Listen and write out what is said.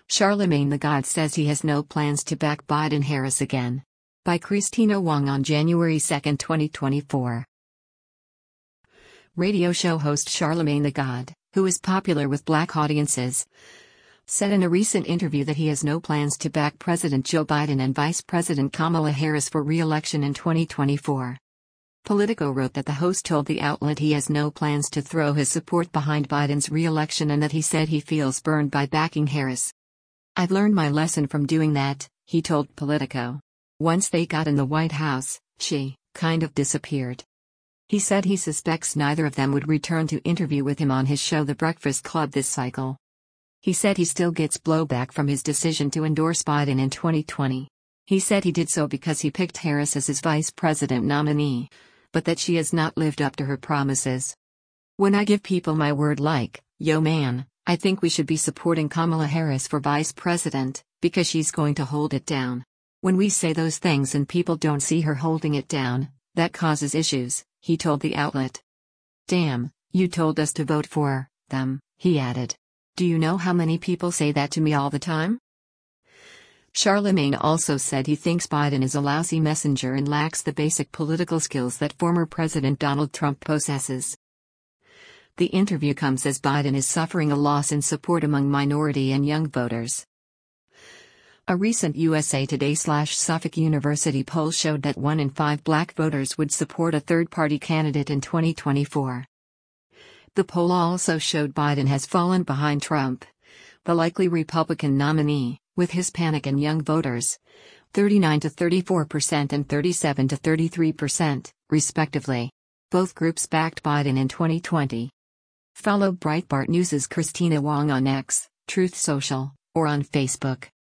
Charlemagne the God says he has no plans to back Biden-Harris again. By Christina Wong on January 2, 2024. Radio show host Charlemagne the God, who is popular with black audiences, said in a recent interview that he has no plans to back President Joe Biden and Vice President Kamala Harris for re-election in 2024. Politico wrote that the host told the outlet he has no plans to throw his support behind Biden's re-election and that he said he feels burned by backing Harris. "I've learned my lesson from doing that," he told Politico. "Once they got in the White House, she kind of disappeared." He said he suspects neither of them would return to interview with him on his show The Breakfast Club this cycle. He said he still gets blowback from his decision to endorse Biden in 2020. He said he did so because he picked Harris as his vice president nominee, but that she has not lived up to her promises. "When I give people my word like, yo man, I think we should be supporting Kamala Harris for vice president, because she's going to hold it down. When we say those things and people don't see her holding it down, that causes issues," he told the outlet. "Damn, you told us to vote for them," he added. "Do you know how many people say that to me all the time?" Charlemagne also said he thinks Biden is a lousy messenger and lacks the basic political skills that former President Donald Trump possesses. The interview comes as Biden is suffering a loss in support among minority and young voters. A recent USA Today/Suffolk University poll showed that 1 in 5 black voters would support a third-party candidate in 2024. The poll also showed Biden has fallen behind Trump, the likely Republican nominee, with Hispanic and young voters, 39 to 34% and 37 to 33%, respectively. Both groups backed Biden in 2020. Follow Breitbart News' Christina Wong on X, Truth Social, or on Facebook.